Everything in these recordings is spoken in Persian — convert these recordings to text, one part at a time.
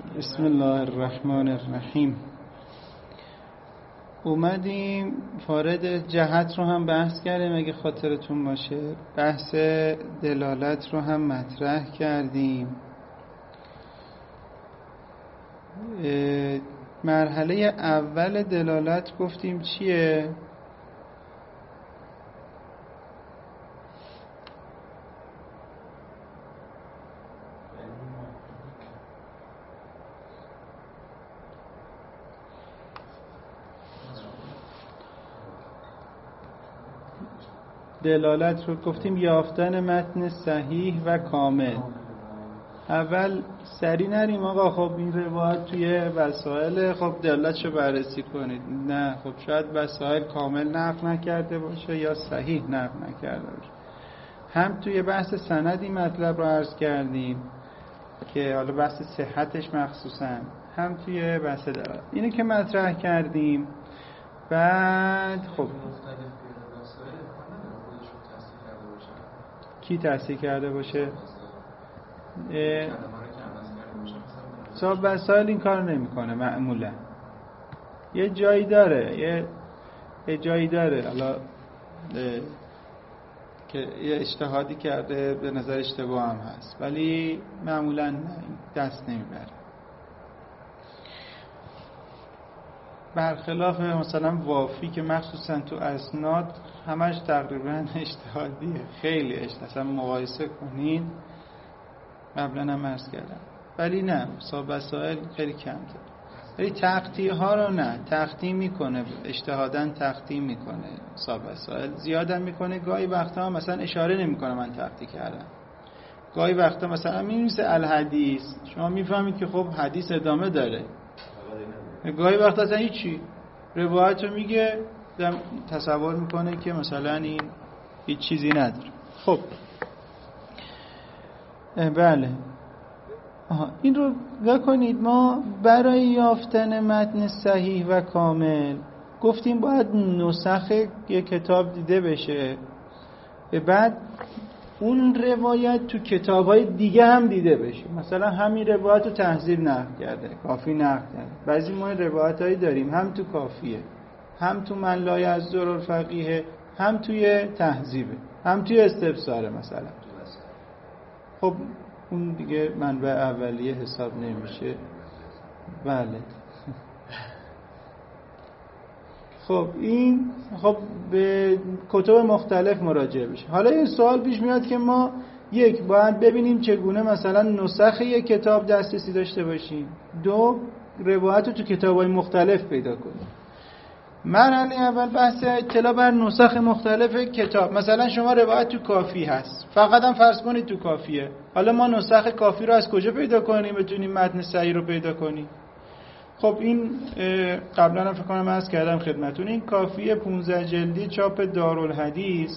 بسم الله الرحمن الرحیم. اومدیم وارد جهت رو هم بحث کردیم، اگه خاطرتون باشه بحث دلالت رو هم مطرح کردیم. مرحله اول دلالت گفتیم چیه؟ دلالت رو گفتیم یافتن متن صحیح و کامل. اول سری نریم آقا خب این روایت توی وسائل، خب دلالتشو بررسی کنید. نه خب شاید وسائل کامل نقل نکرده باشه یا صحیح نقل نکرده باشه. هم توی بحث سند این مطلب رو عرض کردیم که حالا بحث صحتش مخصوصا، هم توی بحث دلالت اینو که مطرح کردیم. بعد خب کی تصحیح کرده باشه؟ صاحب وسائل این کار نمیکنه معمولا. یه جایی داره، یه جایی داره حالا که یه اجتهادی کرده به نظر اشتباه هم هست، ولی معمولا دست نمیبره. برخلاف مثلا وافی که مخصوصا تو اسناد همش تقریبا اجتهادیه، خیلی اصلا مقایسه کنید قبلا هم عرض کردم. ولی نه صاحب وسائل خیلی کم داره، ولی تقطیع ها رو نه تقطیع میکنه، اجتهاداً تقطیع میکنه. صاحب وسائل زیادم میکنه، گاهی وقتا هم مثلا اشاره نمیکنه من تقطیع کردم. گاهی وقتا مثلا می‌نویسه الحدیث، شما میفهمید که خب حدیث ادامه داره. گاهی وقتا اصلا هیچی روایت رو میگه، تصور میکنه که مثلا این هیچ چیزی نداره. خب بله این رو نگاه کنید. ما برای یافتن متن صحیح و کامل گفتیم باید نسخ یک کتاب دیده بشه، به بعد اون روایت تو کتاب‌های دیگه هم دیده بشه. مثلا همین روایت رو تهذیب نقل کرده، کافی نقل کرده. بعضی ما روایتایی داریم هم تو کافیه، هم تو من لا یعذر الفقیه، هم توی تهذیبه، هم توی استبصاره مثلا. خب اون دیگه منبع اولیه حساب نمیشه. بله خب این خب به کتب مختلف مراجعه بشه. حالا این سوال پیش میاد که ما یک باید ببینیم چگونه مثلا نسخ یک کتاب دسترسی داشته باشیم، دو روایت رو تو کتاب‌های مختلف پیدا کنیم. مرحله اول بحث اطلاع بر نسخ مختلف کتاب. مثلا شما روایت تو کافی هست، فقط هم فرض کنید تو کافیه. حالا ما نسخ کافی رو از کجا پیدا کنیم بتونیم متن صحیح رو پیدا کنیم؟ خب این قبلا هم فکر کنم عرض کردم خدمتون، این کافی 15 جلدی چاپ دارالحدیث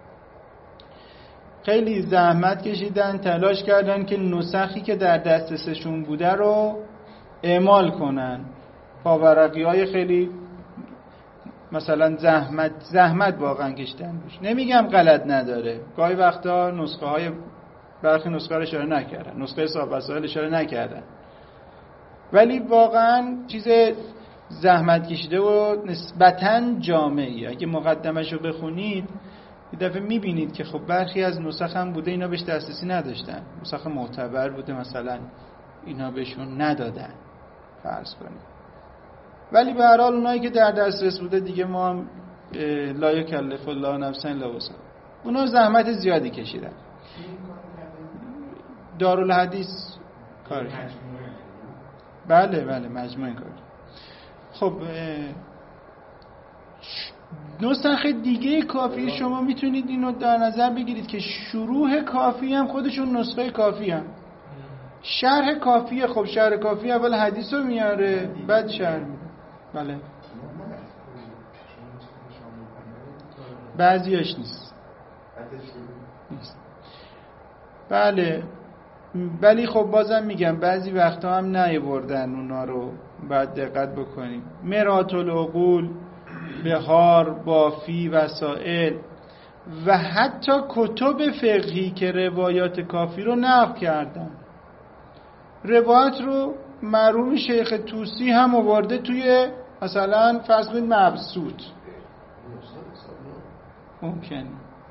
خیلی زحمت کشیدن، تلاش کردن که نسخی که در دسترسشون بوده رو اعمال کنن. پاورقی‌های خیلی مثلا زحمت واقعا کشیدن روش. نمیگم غلط نداره، گاهی وقتا نسخه های برخی نسخه رو اشاره نکردن، نسخه صاحب وسائل اشاره نکردن، ولی واقعا چیز زحمت کشیده و نسبتاً جامعی. اگه مقدمش رو بخونید یه دفعه میبینید که خب برخی از نسخ هم بوده اینا بهش دسترسی نداشتن، نسخ معتبر بوده مثلا اینا بهشون ندادن فرض کنید. ولی به هر حال اونایی که در دسترس بوده دیگه ما هم لا یکلف الله نفسا الا وسعها، اونا زحمت زیادی کشیدن. دارالحدیث کار کرد. بله مجموعه کار. خب نسخه دیگه کافی شما میتونید اینو در نظر بگیرید که شروح کافی هم خودشون نسخه کافی هم، شرح کافیه. خب شرح کافی اول حدیث رو میاره بعد شرح میده. بله بعضیش نیست. بله ولی خب بازم میگم بعضی وقتا هم نیاوردن اونا رو، باید دقت بکنیم. مرات العقول، بهار، بافی، وسائل و حتی کتب فقهی که روایات کافی رو نقل کردن، روایت رو مرحوم شیخ طوسی هم آورده توی مثلا فرض کنید مبسوط. ممکن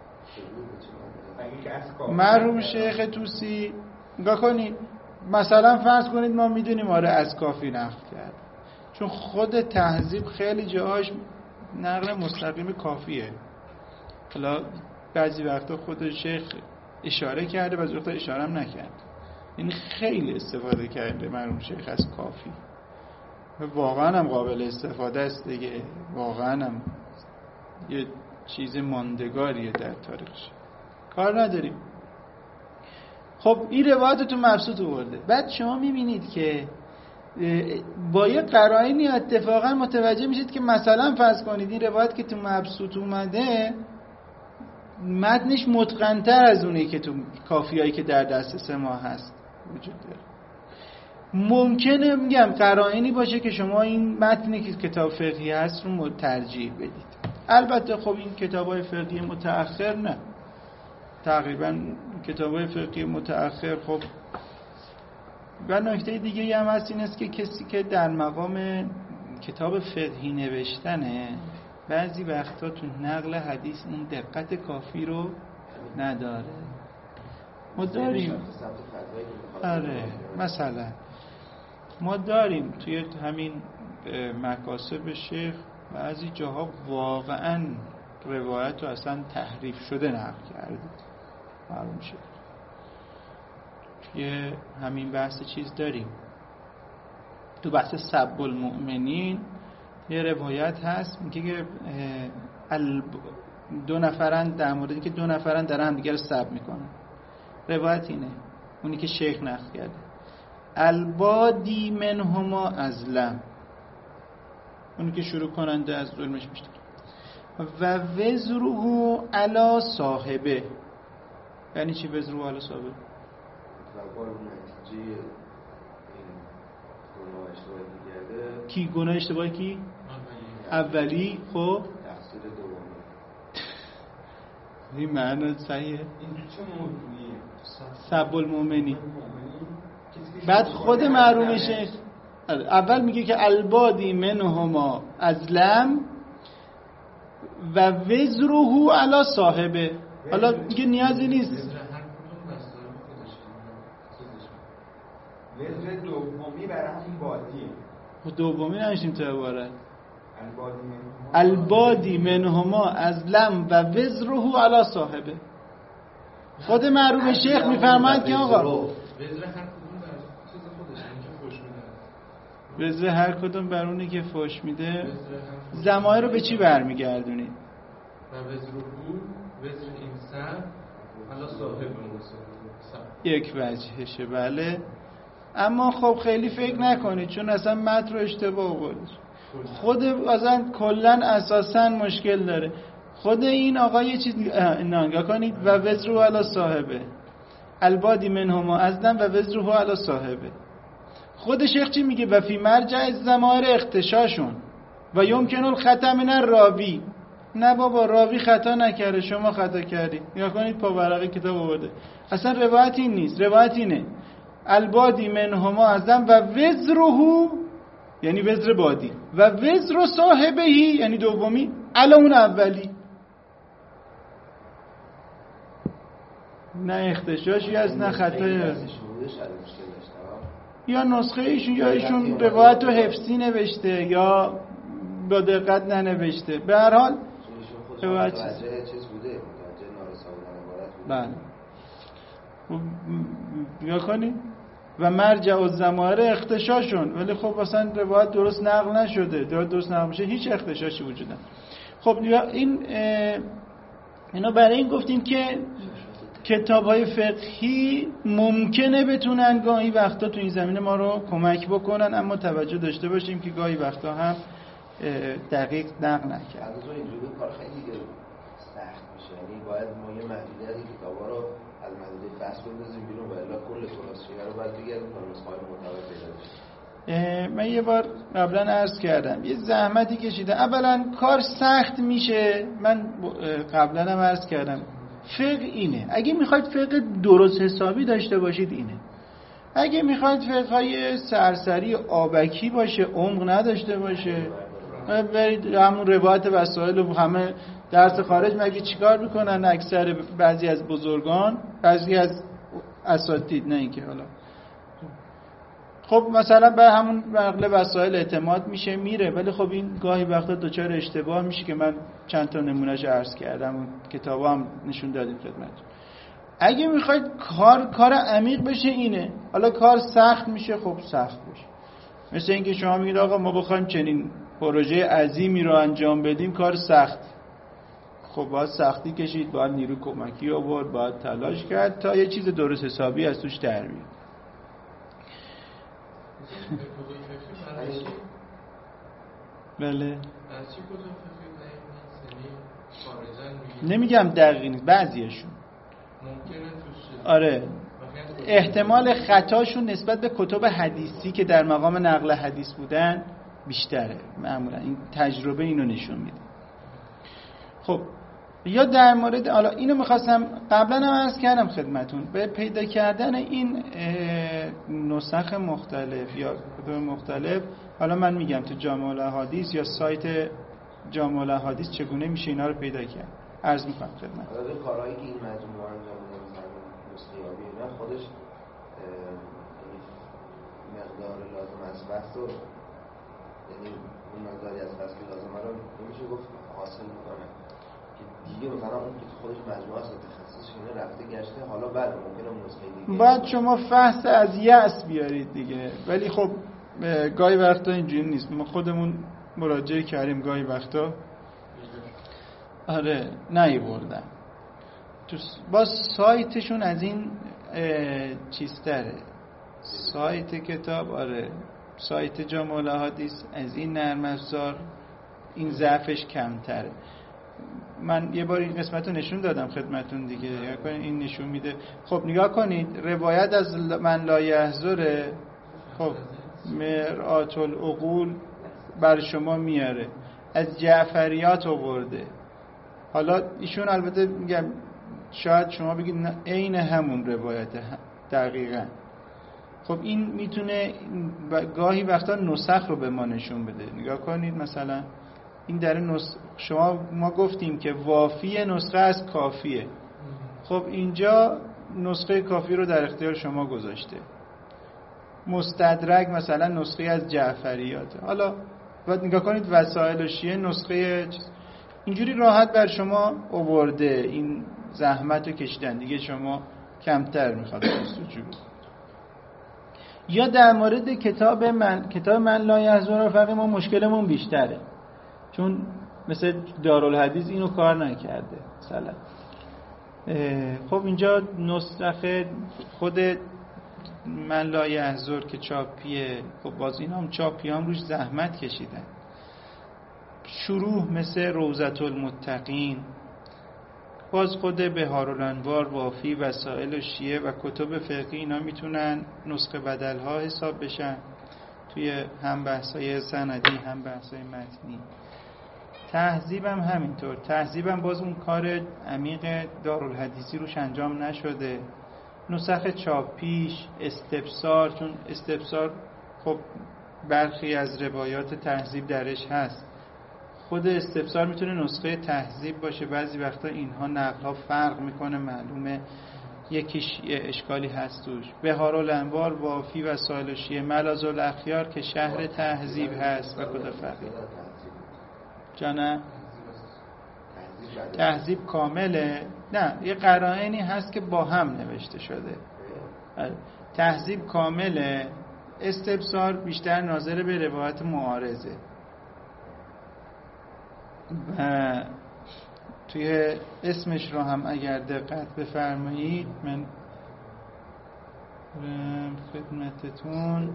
مرحوم شیخ طوسی نگاه کنید مثلا فرض کنید ما میدونیم آره از کافی نقل کرد، چون خود تهذیب خیلی جاهاش نقل مستقیم کافیه. حالا بعضی وقتا خود شیخ اشاره کرده، بعضی وقتا اشاره هم نکرد، یعنی خیلی استفاده کرده مرحوم شیخ از کافی. واقعا هم قابل استفاده است دیگه، واقعا هم یه چیز ماندگاریه در تاریخش، کار نداریم. خب این روایت تو مبسوط آورده. بعد شما میبینید که با یه قرائنی اتفاقا متوجه میشید که مثلا فرض کنید این روایت که تو مبسوط اومده متنش متقن‌تر از اونی که تو کافیایی که در دسترس ما هست وجود داره. ممکنه میگم قرائنی باشه که شما این متنی که کتاب فقهی هست رو ترجیح بدید. البته خب این کتاب‌های فقهی متأخر نه، تقریبا کتاب‌های فقهی متأخر خب. و نکته دیگه هم هست این است که کسی که در مقام کتاب فقهی نوشتنه بعضی وقتا تو نقل حدیث اون دقت کافی رو نداره. ما داریم آره مثلا ما داریم توی همین مکاسب شیخ بعضی جاها واقعا روایت رو اصلا تحریف شده نقل کرده معلوم شد. یه همین بحث چیز داریم تو بحث سب المؤمنین، یه روایت هست میگه که دو نفرن در موردی که دو نفرن دارن هم دیگه رو سب میکنن. روایت اینه اونی که شیخ نقل کرده البادی منهما ازلم، اونی که شروع کننده از ظلمش بیشتر و وزره علی صاحبه. یعنی چی وزره علی صاحبه؟ کی گناه اشتباهی کی؟ اولی. خب این معنی صحیحه. این چه موضوعیه؟ سب المؤمنین. بعد خود مرحوم شیخ اول میگه که البادی منهما ازلم و وزره علی صاحبه. حالا دیگه نیازی نیست وزر دومی برای همین بادیه. دومی نشیم تو عبارت البادی منهما ازلم و وزره علی صاحبه. خود مرحوم شیخ میفرماید که آقا وزر هر کدوم بر اونی که فحش میده ضمایر رو به چی برمیگردونید؟ و وزر انسان علی صاحبه یک وجهشه. بله اما خب خیلی فکر نکنید چون اصلا متن رو اشتباه آورد. خود اصلا کلا اساسا مشکل داره. خود این آقا یه چیز نگاه کنید و وزره علی صاحبه البادی منهما ازلم و وزره علی صاحبه. خود شیخ چی میگه؟ و فی مرجع الضمائر اختشاشون و یمکن الخطا من الراوی. نه بابا راوی خطا نکرده شما خطا کردی. نگاه کنید پا ورقه کتاب آورده اصلا روایت این نیست، روایت اینه البادی منهما ازلم و وزره یعنی وزر بادی و وزر صاحبهی یعنی دومی علی اون اولی. نه اختشاشی از نه خطایی از یا نسخه ایشون یا ایشون روایت رو حفظی نوشته یا با دقت ننوشته. به هر حال روایت چیز بوده بله یا کنید و مرجع الضمائر اختشاشون. ولی خب اصلا روایت درست نقل نشده، درست نقل میشه هیچ اختشاشی وجود نداره. خب اینا برای این گفتیم که کتاب‌های فقهی ممکنه بتونن گاهی وقتا تو این زمینه ما رو کمک بکنن، اما توجه داشته باشیم که گاهی وقتا هم دقیق نقل نکرد. از اون اینجوری کار خیلی سخت میشه. یعنی باید ما یه محدودیتی کتابا رو از محدوده فصل بندازیم بیرون و الا کل خلاصه‌ای رو بعد بگیریم تا نسخه‌های معتبر پیدا بشه. من یه بار قبلا عرض کردم یه زحمتی کشیدم. اولا کار سخت میشه. من قبلا هم عرض کردم فقه اینه، اگه میخواید فقه درست حسابی داشته باشید اینه اگه میخواید فقهای سرسری آبکی باشه، عمق نداشته باشه، برید همون روایت وسائل و همه درس خارج مگه چیکار میکنن اکثر بعضی از بزرگان، بعضی از اساتید، نه اینکه حالا خب مثلا به همون نقل وسائل اعتماد میشه میره، ولی خب این گاهی وقتا دچار اشتباه میشه که من چند تا نمونهش عرض کردم و کتابا هم نشون دادیم خدمت. اگه میخواید کار عمیق بشه اینه، حالا کار سخت میشه، خب سخت بشه. مثل اینکه شما میگید آقا ما بخوایم چنین پروژه عظیمی رو انجام بدیم، کار سخت، خب باید سختی کشید، باید نیرو کمکی آورد، باید تلاش کرد تا یه چیز درست حسابی از توش در بیاد. بله نمیگم دقیق نیست، بعضیشون آره احتمال خطاشون نسبت به کتب حدیثی که در مقام نقل حدیث بودن بیشتره معمولا. این تجربه اینو نشون میده. خب یا در مورد حالا اینو میخواستم قبلا هم عرض کردم خدمتون، به پیدا کردن این نسخ مختلف یا کتب مختلف، حالا من میگم تو جامع الاحادیث یا سایت جامع الاحادیث چگونه میشه اینا رو پیدا کرد، عرض میکنم خدمت. حالا کارهایی که این مجموعه انجام میده مستیابی اینا خودش مقدار لازم از بحث و یعنی اون مقداری از بحث که لازمه رو نمیشه گفت حاصل میکنه که دیگه مثلا اون که خودش مجموعه است تخصصش اینه رفته گشته، حالا بعد ممکنه اون نسخه دیگه بعد شما فحص از یأس بیارید دیگه. ولی خب گاهی وقتا اینجوری نیست، ما خودمون مراجعه کردیم گاهی وقتا آره نیاوردن با سایتشون از این چیزتره، سایت کتاب آره سایت جامع الاحادیث از این نرم افزار این ضعفش کمتره. من یه بار این قسمت رو نشون دادم خدمتون دیگه، این نشون میده. خب نگاه کنید روایت از من لا یحضره، خب مرآت العقول بر شما میاره، از جعفریات آورده. حالا ایشون البته میگم شاید شما بگید نه عین همون روایته دقیقاً. خب این میتونه گاهی وقتا نسخ رو به ما نشون بده. نگاه کنید مثلا این در ما گفتیم که وافی نسخه از کافیه، خب اینجا نسخه کافی رو در اختیار شما گذاشته. مستدرک مثلا نسخه از جعفریات. حالا باید نگاه کنید وسائل و شیعه نسخه اینجوری راحت بر شما آورده، این زحمت رو کشیدن دیگه، شما کمتر میخواد جستجو. یا در مورد کتاب من لا یحضر فقط ما مشکلمون بیشتره، چون مثل دارالحدیث اینو کار نکرده مثلا. خب اینجا نسخه خود من لا یحضر که چاپیه، خب باز اینا هم چاپی هم روش زحمت کشیدن. شروح مثل روضة المتقین، باز خود بهارالانوار، وافی، وسائل و شیعه و کتب فقهی اینا میتونن نسخه بدل ها حساب بشن توی هم بحثای سندی هم بحثای متنی. تهذیب هم همینطور، تهذیب هم باز اون کار عمیق دارالحدیثی روش انجام نشده. نسخ چاپیش، استبصار، چون استبصار خب برخی از روایات تهذیب درش هست، خود استبصار میتونه نسخه تهذیب باشه. بعضی وقتا اینها نقل‌ها فرق میکنه، معلومه یکیش اشکالی هست توش. بهارالانوار، وافی، وسائل و شیعه، ملاذ الاخیار که شهر تهذیب هست و کتب فقهی. جانه تهذیب کامله؟ نه، یه قرائنی هست که با هم نوشته شده. تهذیب کامله، استبصار بیشتر ناظر به روایت معارضه. و توی اسمش رو هم اگر دقت بفرمایید من خدمتتون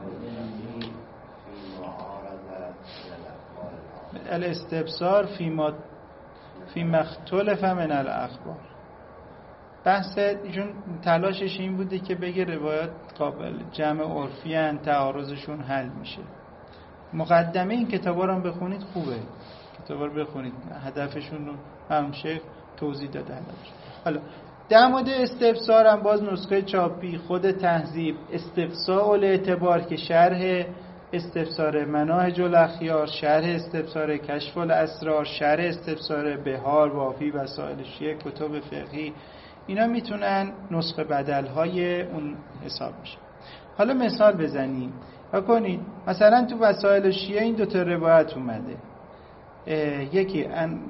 الاستبصار فی مختلف من الاخبار. بحث ایشون تلاشش این بوده که بگه روایات قابل جمع عرفی ان، تعارضشون حل میشه. مقدمه این کتابا رو هم بخونید، خوبه کتابا رو بخونید، هدفشون رو هم شیخ توضیح داده هدفش. حالا در مورد استفسار هم باز نسخه چاپی خود تهذیب استفساء الاعتبار که شرح استفسار مناهج الاخیار، شرح استفسار کشف الاسرار، شرح استفسار بهار، وافی، وسائل شیعه، کتب فقهی، اینا میتونن نسخه بدل‌های اون حساب بشه. حالا مثال بزنیم و کنید مثلا تو وسائل شیعه این دوتا روایت اومده، یکی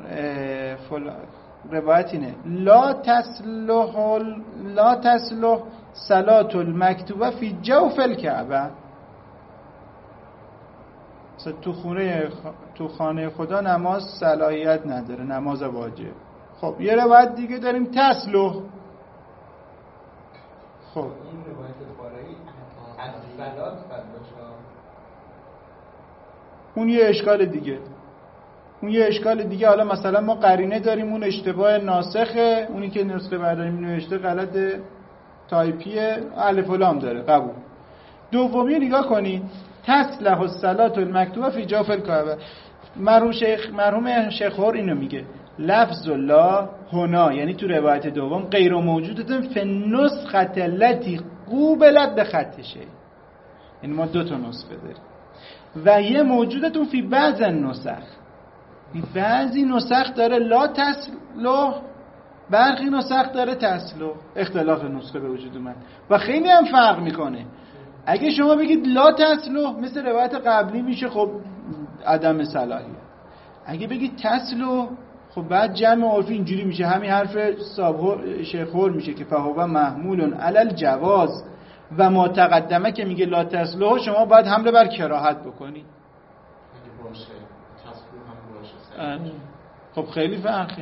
روایت اینه لا تصلح صلاة المکتوبه فی جوف الکعبه. تو خانه خدا نماز صلاحیت نداره، نماز واجب. خب یه روایت دیگه داریم تصلح. خب این روایت بارایی از صلات بد باشه، اون یه اشکال دیگه. حالا مثلا ما قرینه داریم اون اشتباه ناسخه، اونی که نسخه برداریم نوشته غلط تایپی الف و لام داره، قبول. دومی نگاه کنید تصلح الصلاة المکتوبه فی جوف الکعبه. مرحوم شیخ هور اینو میگه لفظ الله هنا، یعنی تو روایت دوم غیر موجودتون فی النسخه التي قوبلت به خط شیء. یعنی ما دو تا نسخه داریم و یه موجودتون فی بعض النسخ. بعضی نسخ داره لا تصلح، برخی نسخ داره تصلح. اختلاف نسخه به وجود اومد و خیلی هم فرق میکنه. اگه شما بگید لا تصلح مثل روایت قبلی میشه خب عدم صلاحیت. اگه بگید تصلح خب بعد جمع عرفی اینجوری میشه، همین حرف شیخ هور میشه که فهو محمول علی الجواز و ما تقدمه که میگه لا تصلح شما باید حمله بر کراهت بکنید. اگه باشه تصلح هم باشه خب خیلی فرقه.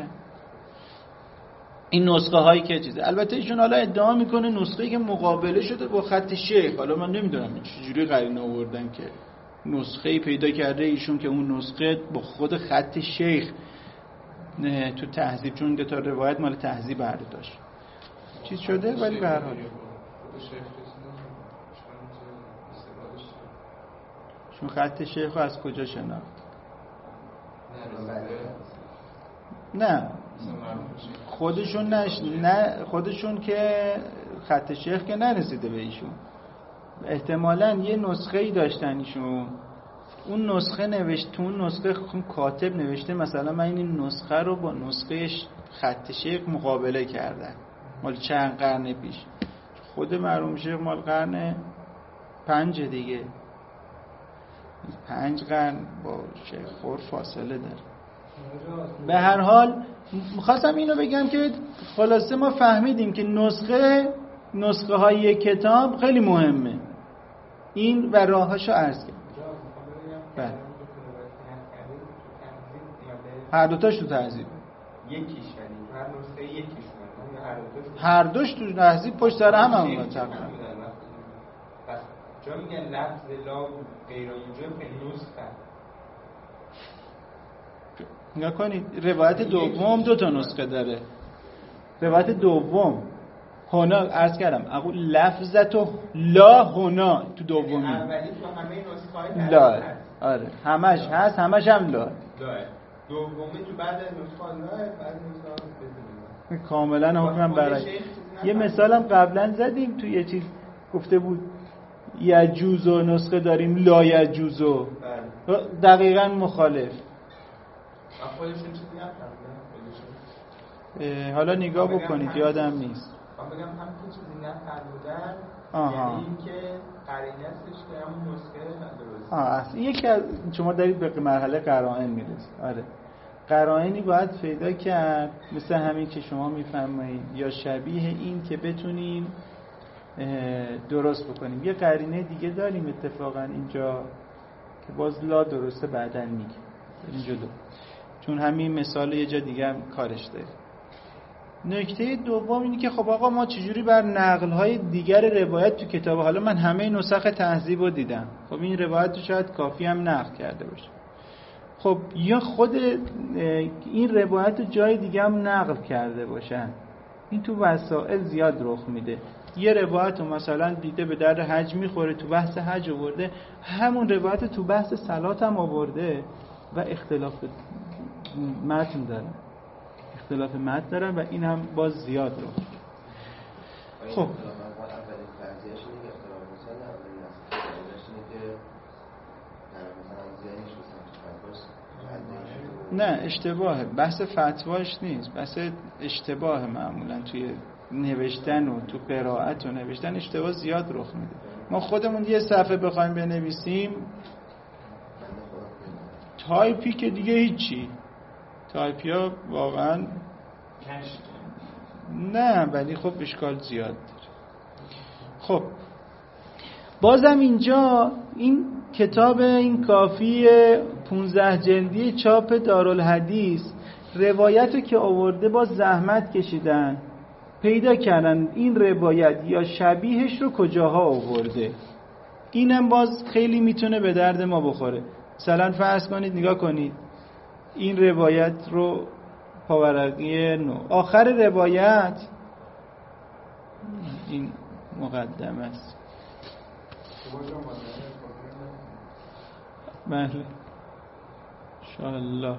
این نسخه هایی که چیزه، البته ایشون حالا ادعا میکنه نسخه‌ای که مقابله شده با خط شیخ، حالا من نمیدونم چجوری قرینه آوردن که نسخه‌ای پیدا کرده ایشون که اون نسخه با خود خط شیخ تو تهذیب، چون دو تا روایت مال تهذیب برداشت چیز شده. ولی به هر حال شون خط شیخ رو از کجا شناخت؟ نه خودشون که خط شیخ که نرسیده به ایشون، احتمالاً یه نسخه‌ای داشتن ایشون، اون نسخه نوشت، تو اون نسخه کاتب نوشته مثلا من این نسخه رو با نسخه خط شیخ مقابله کردم مال چند قرن پیش. خود مرحوم شیخ مال قرن 5 دیگه، 5 قرن با شیخ خور فاصله داره. به هر حال میخواستم اینو بگم که خلاصه ما فهمیدیم که نسخه های کتاب خیلی مهمه. این و راهاشو عرض کردم. بله هر دوتاش تو تهذیب، یکیش یعنی هر نسخه یکیش هر دوش تو تهذیب پشت سر هم اومد تقریبا. پس جا میگن لفظ لا غیر موجب به نسخه. نگاه کنید روایت دوم دو تا نسخه داره. روایت دوم هنا عرض کردم اقول لفظتو لا هنا تو دومی، اولی تو همه نسخه‌های لا آره همش هست، همش هم لا. دومی تو بعد نسخه لا، بعد نسخه کاملا حکم برعکس. یه مثالم قبلا زدیم تو یه چیز گفته بود یجوزو نسخه داریم لا یجوزو، دقیقاً مخالف. خودشون چیزی نفهمیدن. حالا نگاه بکنید یادم نیست. من بگم هم که چیزی نفهمیدن یعنی این که قرینه هستش که همون نسخه درسته. یکی از شما دارید به مرحله قرائن میرسید. آره قرائنی باید پیدا کرد مثل همین که شما میفرمایید یا شبیه این که بتونیم درست بکنیم. یه قرینه دیگه داریم اتفاقا اینجا که باز لا درسته بعداً میگه اینجا چون همین مثال یه جا دیگه هم کارش داره. نکته دوم اینه که خب آقا ما چجوری بر نقل‌های دیگر روایت تو کتاب، حالا من همه نسخ تهذیب رو دیدم، خب این روایت رو شاید کافی هم نقل کرده باشه، خب یا خود این روایت رو جای دیگه هم نقل کرده باشن. این تو وسائل زیاد رخ میده. یه روایت رو مثلا دیده به درد حج میخوره، تو بحث حج آورده، همون روایت تو بحث صلات هم آورده و اختلاف متن دارن و این هم باز زیاد رو. خب اولین فرضیه‌اش اینه که اختلاف مسائل اولین فرضیه‌اش اینه که مثلا ذهنش نه اشتباهه، بحث فتواش نیست، بحث اشتباه. معمولا توی نوشتن و تو قرائت و نوشتن اشتباه زیاد رخ میده. ما خودمون یه صفحه بخوایم بنویسیم تایپی که دیگه هیچی، تایپی ها واقعا نه، ولی خب اشکال زیاد داره. خب بازم اینجا این کتاب این کافی 15 جلدی چاپ دارالحدیث روایتو که آورده باز زحمت کشیدن پیدا کردن این روایت یا شبیهش رو کجاها آورده. اینم باز خیلی میتونه به درد ما بخوره. مثلا فرض کنید نگاه کنید این روایت رو پاورقی 9 آخر روایت این مقدمه است. بله انشاءالله.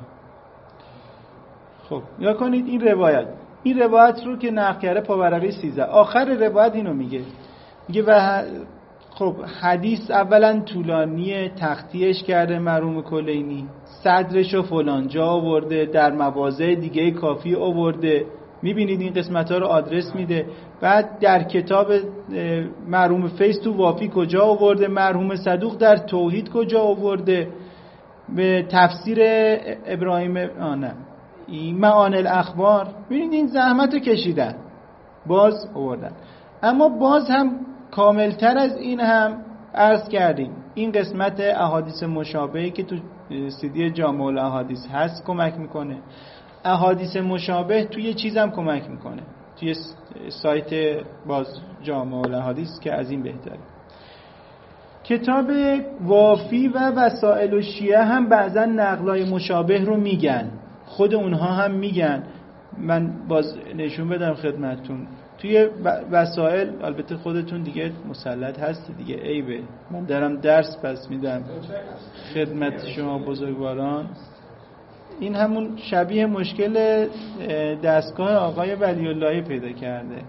خب یا کنید این روایت رو که نقل کرده پاورقی 13 آخر روایت اینو میگه و خب حدیث اولا طولانیه، تختیش کرده مرحوم کلینی، صدرشو فلان جا آورده، در مواضع دیگه کافی آورده، میبینید این قسمت ها رو آدرس میده. بعد در کتاب مرحوم فیض تو وافی کجا آورده، مرحوم صدوق در توحید کجا آورده، به تفسیر ابراهیم معانی الاخبار. ببینید این زحمت رو کشیدن باز آوردن. اما باز هم کاملتر از این هم عرض کردیم این قسمت احادیث مشابهی که تو CD جامع الاحادیث هست کمک میکنه. احادیث مشابه توی یه چیز هم کمک میکنه توی سایت باز جامع الاحادیث که از این بهتره. کتاب وافی و وسائل الشیعه هم بعضا نقلای مشابه رو میگن، خود اونها هم میگن. من باز نشون بدم خدمتتون توی وسائل، البته خودتون دیگه مسلط هستی دیگه، عیبه من دارم درس پس میدم خدمت شما بزرگواران. این همون شبیه مشکل دستگاه آقای ولی الله پیدا کرده.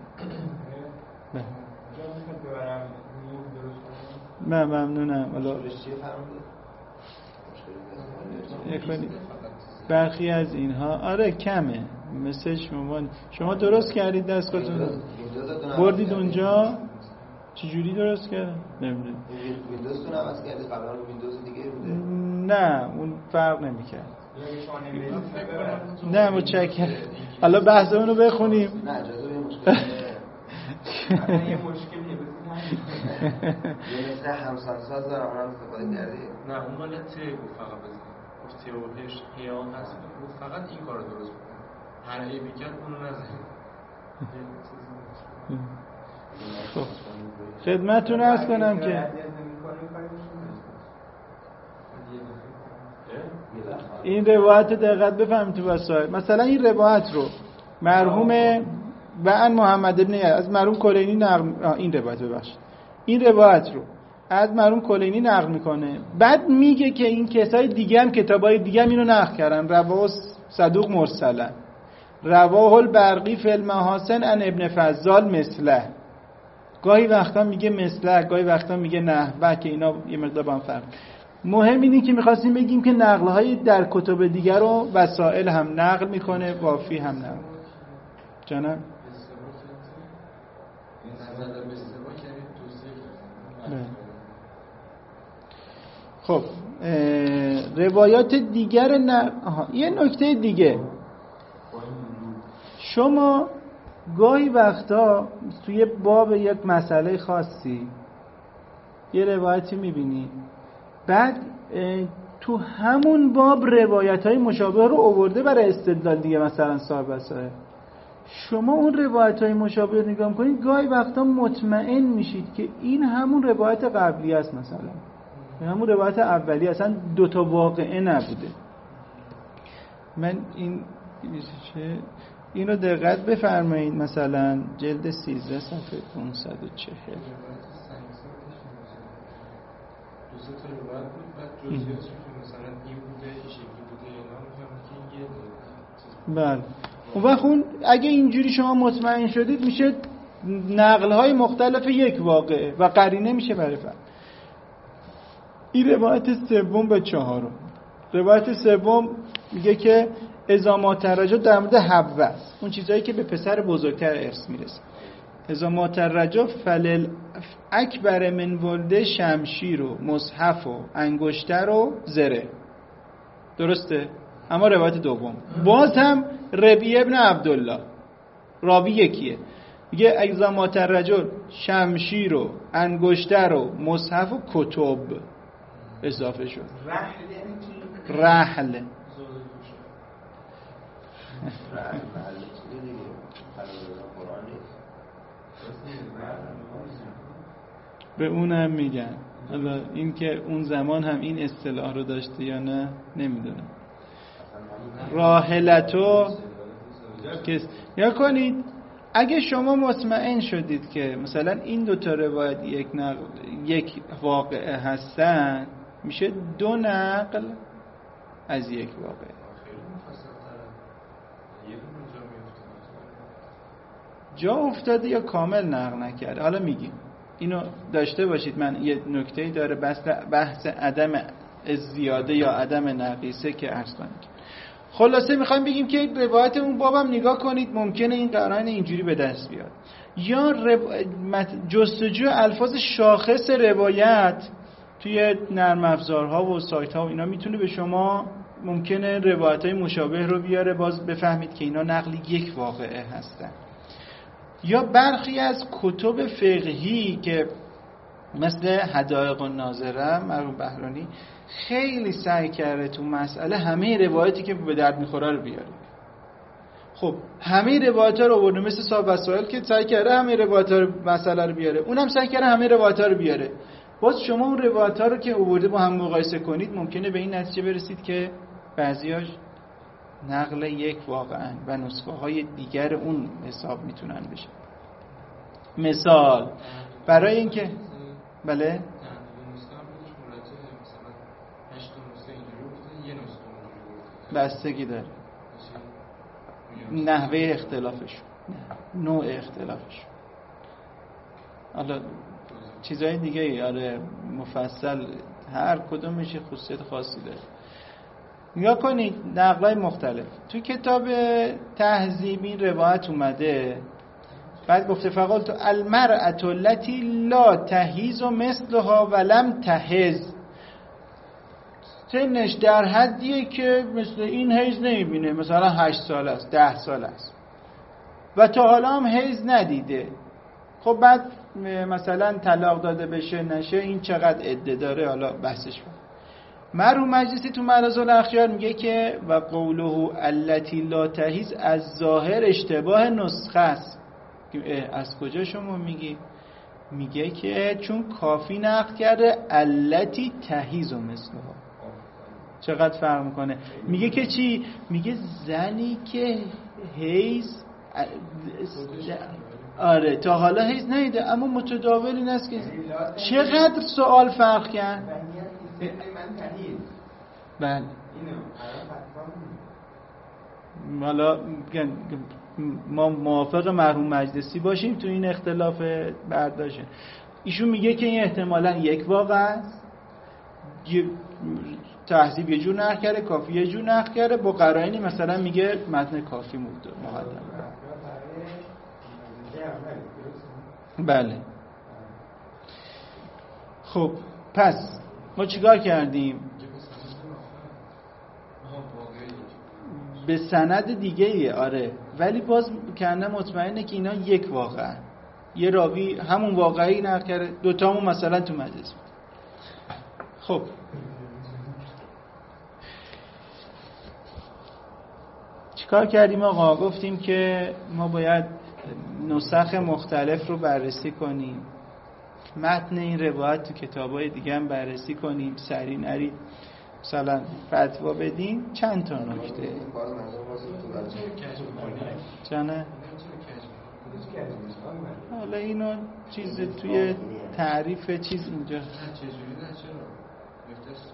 من ممنونم. حالا برخی از اینها آره کمه، مثل شما درست کردید دستگاهتون بردید اونجا، چجوری درست کرد؟ نمیدونم. ویندوز تو نماز کردید قبلا ویندوز دیگه بوده؟ نه اون فرق نمی‌کرد. نه متشکرم. حالا بحث اون رو بخونیم. نه اجازه بدید مشکل یه مشکلیه مثل همسانساز دارم اونم استفاده کردی؟ نه اون مال ته بود فقط بزنید ته و هش هیان هست بود فقط این کار رو درست بکنه، هر عیبی کرد اونو نزنید. خب خدمتتون عرض کنم که این روایت دقت بفهمید تو وسائل. مثلا این روایت رو مرحوم و ان محمد ابن از مرحوم کلینی نقل این روایت رو از مرحوم کلینی نقل میکنه، بعد میگه که این کسای دیگه هم کتابای دیگه هم اینو نقل کردن. رواه صدوق مرسلا، رواه البرقی فی المحاسن ان ابن فضال مثله. گاهی وقتا میگه مثله، گاهی وقتا میگه نحوه، که اینا یه مقدار با هم فرق. مهم اینه که میخواستیم بگیم که نقل‌های در کتب دیگر رو وسائل هم نقل میکنه، وافی هم نقل. جانم خب روایات دیگر یه نکته دیگه، شما گاهی وقتا توی باب یک مسئله خاصی یه روایتی میبینی، بعد تو همون باب روایت‌های مشابه رو آورده برای استدلال دیگه، مثلا صاحب وسائل. شما اون روایت‌های مشابه رو نگاه کنید، گاهی وقتا مطمئن میشید که این همون روایت قبلی است، مثلا همون روایت اولی، اصلا دوتا واقعه نبوده. من اینو دقت بفرمایید، مثلا جلد 13 صفحه 540 دوسته تا روایت بود، بعد جزئیاتش که مثلا این بوده، این شکلی بوده، اینا میفهمید که یه بله. اون وقت اگه اینجوری شما مطمئن شدید، میشه نقل‌های مختلف یک واقعه و قرینه میشه برای فرد. این روایت سوم به چهارم. روایت سوم میگه که اذا ما ترجع در مورد حبه است، اون چیزایی که به پسر بزرگتر ارث میرسه. اذا ما ترجع فلل اکبر من ولده شمشیر و مصحف و انگشتر و زره. درسته؟ اما روایت دوم باز هم ربیع ابن عبدالله راوی یکیه، میگه اذا ما ترجع شمشیر و انگشتر و مصحف و کتب اضافه شد. رحل به اونم میگن. حالا این که اون زمان هم این اصطلاح رو داشته یا نه نمیدونم. راحلتو یا کنید اگه شما مطمئن شدید که مثلا این دوتا روایت یک واقعه هستن، میشه دو نقل از یک واقعه. جا افتاده یا کامل نقل نکرده. حالا میگیم اینو داشته باشید. من یه نکته‌ای داره بحث عدم زیاده یا عدم نقیصه که عرض کنم. خلاصه میخوایم بگیم که روایت اون بابم نگاه کنید ممکنه این قرائن اینجوری به دست بیاد، یا جستجو الفاظ شاخص روایت توی نرم افزارها و سایت ها و اینا میتونه به شما ممکنه روایت های مشابه رو بیاره، باز بفهمید که اینا نقل یک واقعه هستن. یا برخی از کتب فقهی که مثل حدائق الناظره مرحوم بهرانی خیلی سعی کرده تو مسئله همه روایتی که به درد میخوره رو بیاره. خب همه روایت‌ها رو آورده، مثل صاحب وسائل که سعی کرده همه روایت‌ها رو مسئله رو بیاره، اونم سعی کرده همه روایت‌ها رو بیاره. باز شما اون روایت‌ها رو که آورده با هم مقایسه کنید ممکنه به این نتیجه برسید که بعضیاش نقل یک واقعاً و نسخه‌های دیگر اون حساب میتونن بشه. مثال برای اینکه بله بستگی داره نحوه اختلافشون، نوع اختلافشون. حالا چیزهای دیگه آره مفصل هر کدومش خصوصیت خاصی داره. نگاه کنید نقلای مختلف تو کتاب تهذیب این روایت اومده، بعد گفته فقالت المرأة التي لا تهیز مثلها ولم تهز، سنش در حدیه که مثل این حیض نمیبینه، مثلا 8 سال است 10 سال است و تا حالا هم حیض ندیده. خب بعد مثلا طلاق داده بشه نشه این چقدر عده داره، حالا بحثش بود. مرحوم مجلسی تو معرض الاخیار میگه که و قوله التی لا تهیز از ظاهر اشتباه نسخه است. از کجا شما میگی؟ میگه که چون کافی نقل کرده التی تهیز و مثلها. چقدر فرق میکنه. میگه که چی؟ میگه زنی که حیض آره تا حالا حیض ندیده اما متداول این است که چقدر سوال فرق کرد. بله حالا ما موافق مرحوم مجلسی باشیم تو این اختلاف برداشت. ایشون میگه که این احتمالاً یک واقع است، تهذیب یه جور نقل کرده، کافی یه جور نقل کرده، با قرائنی مثلا میگه متن کافی مقدم. بله خب پس ما چیکار کردیم؟ به سند دیگه ایه آره، ولی باز کنده مطمئنه که اینا یک واقعه، یه راوی همون واقعی نقل کرده، دوتامون مثلا تو مجلس. خب چیکار کردیم آقا؟ گفتیم که ما باید نسخ مختلف رو بررسی کنیم، متن این روایت تو کتابای دیگه هم بررسی کنیم، سری نرید مثلا فتوا بدیم. چند تا نکته چنه؟ حالا اینو چیز توی تعریف چیز اینجا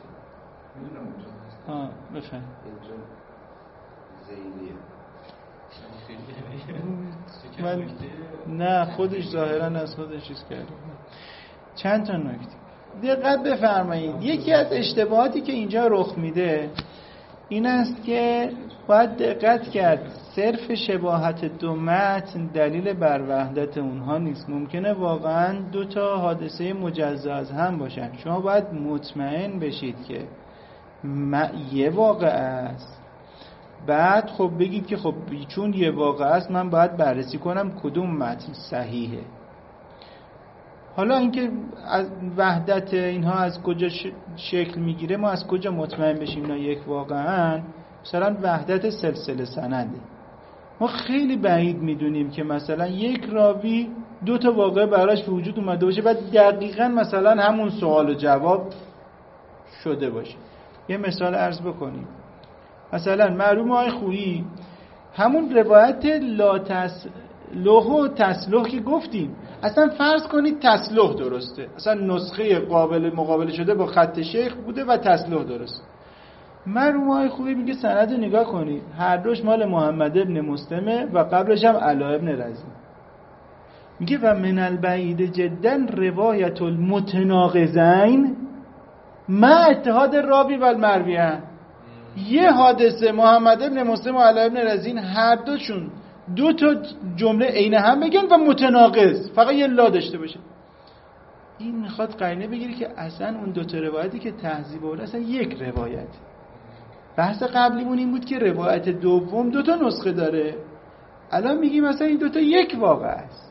بفهم من نه خودش ظاهرا از خودش چیز کرده. چند تا نکته دقت بفرمایید. یکی از اشتباهاتی که اینجا رخ میده این است که باید دقت کرد صرف شباهت دو متن دلیل بر وحدت اونها نیست. ممکنه واقعا دو تا حادثه مجزا از هم باشن. شما باید مطمئن بشید که یه واقعه است، بعد خب بگید که خب چون یه واقعه است من باید بررسی کنم کدوم متن صحیحه. حالا اینکه از وحدت اینها از کجا شکل میگیره، ما از کجا مطمئن بشیم اینا یک واقعاً؟ مثلا وحدت سلسله سنده. ما خیلی بعید میدونیم که مثلا یک راوی دو تا واقعه براش به وجود اومده باشه بعد دقیقاً مثلا همون سوال و جواب شده باشه. یه مثال عرض بکنیم. مثلا مرحوم آقای خویی همون روایت لا تسلح و تسلح که گفتیم، اصلا فرض کنید تسلح درسته، اصلا نسخه قابل مقابله شده با خط شیخ بوده و تسلح درست. مرحوم آقای خویی میگه سند رو نگاه کنید، هر دوش مال محمد ابن مسلمه و قبلش هم علا ابن رزین. میگه و من البعید جدا روایت المتناقضین ما اتحاد راوی و المرویه. یه حادثه محمد ابن مسلم و علا ابن رزین هر دوشون دو تا جمله عین هم بگن و متناقض، فقط یه لا داشته باشه. این میخواد قرینه بگیره که اصلا اون دو تا روایتی که تهذیب آورده اصلا یک روایت. بحث قبلیمون این بود که روایت دوم دو تا نسخه داره، الان میگیم مثلا این دو تا یک واقعه است.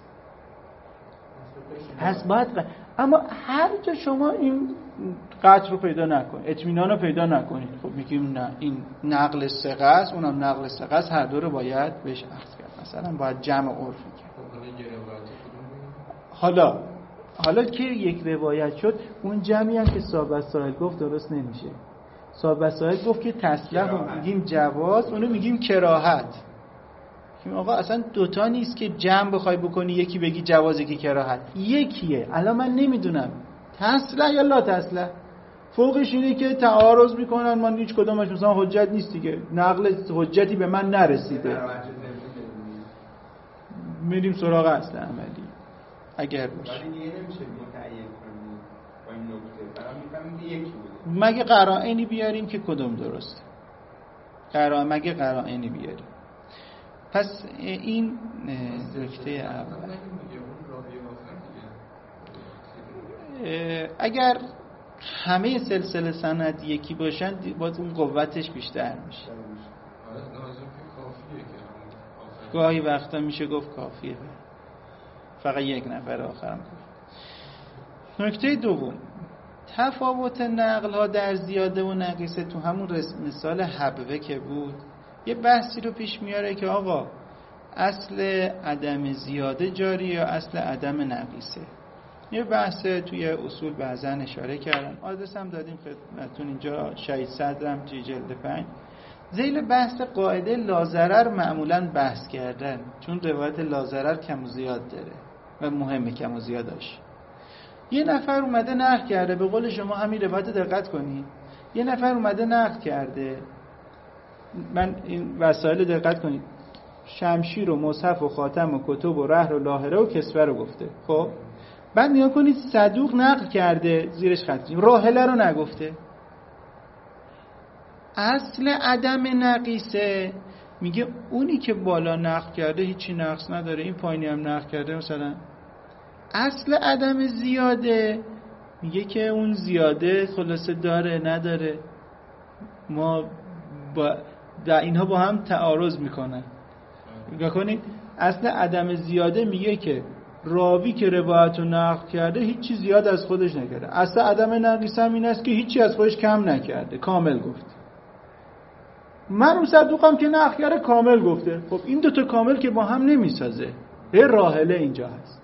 پس باید اما هر جا شما این قطع رو پیدا نکنید، اطمینان رو پیدا نکنید، خب میگیم نه این نقل ثقه است اونم نقل ثقه است، هر دو رو باید بهش اخذ کرد. مثلا باید جمع عرفی کرد. حالا که یک روایت شد، اون جمعی هم که صاحب سائل گفت درست نمیشه. صاحب سائل گفت که تصلح رو میگیم جواز، اونو میگیم کراهت. آقا اصلا دوتا نیست که جمع بخوای بکنی، یکی بگی جواز یکی کراهت، یکیه. الان من نمیدونم تصلح یا لا تصلح، فوقش اینه که تعارض میکنن، من هیچ کدومش مثلا حجت نیست دیگه، نقل حجتی به من نرسیده، میریم سراغ اصل عملی اگر باشه. ولی دیگه نمیشه متعین کنیم با این نکته، برام میفهمیم یکی بوده. مگه قرائنی بیاریم که کدوم درسته، مگه قرائنی بیاریم. پس این نکته اول. اگر همه سلسله سند یکی باشن باز اون قوتش بیشتر میشه. گاهی وقتا میشه گفت کافیه فقط یک نفر آخرم گفت. نکته دوم، تفاوت نقل ها در زیاده و نقیصه. تو همون مثال حبوه که بود یه بحثی رو پیش میاره که آقا اصل عدم زیاده جاری یا اصل عدم نقیصه. یه بحث توی اصول بعضا اشاره کردم، آدرس هم دادیم خدمتتون اینجا، شهید صدرم جلد 5. ذیل بحث قاعده لازرر معمولا بحث کردن، چون روایت لازرر کم و زیاد داره و مهمه کم و زیاداش. یه نفر اومده نقل کرده، به قول شما همین روایت دقت کنید، یه نفر اومده نقل کرده، من این وسایل دقت کنید، شمشیر و مصحف و خاتم و کتب و رهر و لاهره و کسوه رو گفته. خب بعد نیا کنید صدوق نقل کرده، زیرش خط راحله رو نگفته. اصل عدم نقیصه میگه اونی که بالا نقل کرده هیچی نقص نداره، این پایینی هم نقل کرده مثلا. اصل عدم زیاده میگه که اون زیاده خلاصه داره نداره، ما در اینها با هم تعارض میکنن. نگاه کنید اصل عدم زیاده میگه که راوی که روایت رو نقل کرده هیچی زیاد از خودش نکرده. اصل عدم نقیصه هم این است که هیچی از خودش کم نکرده، کامل گفت. من صدوقم که نقل کرده کامل گفته. خب این دوتا کامل که با هم نمیسازه. راحله اینجا هست.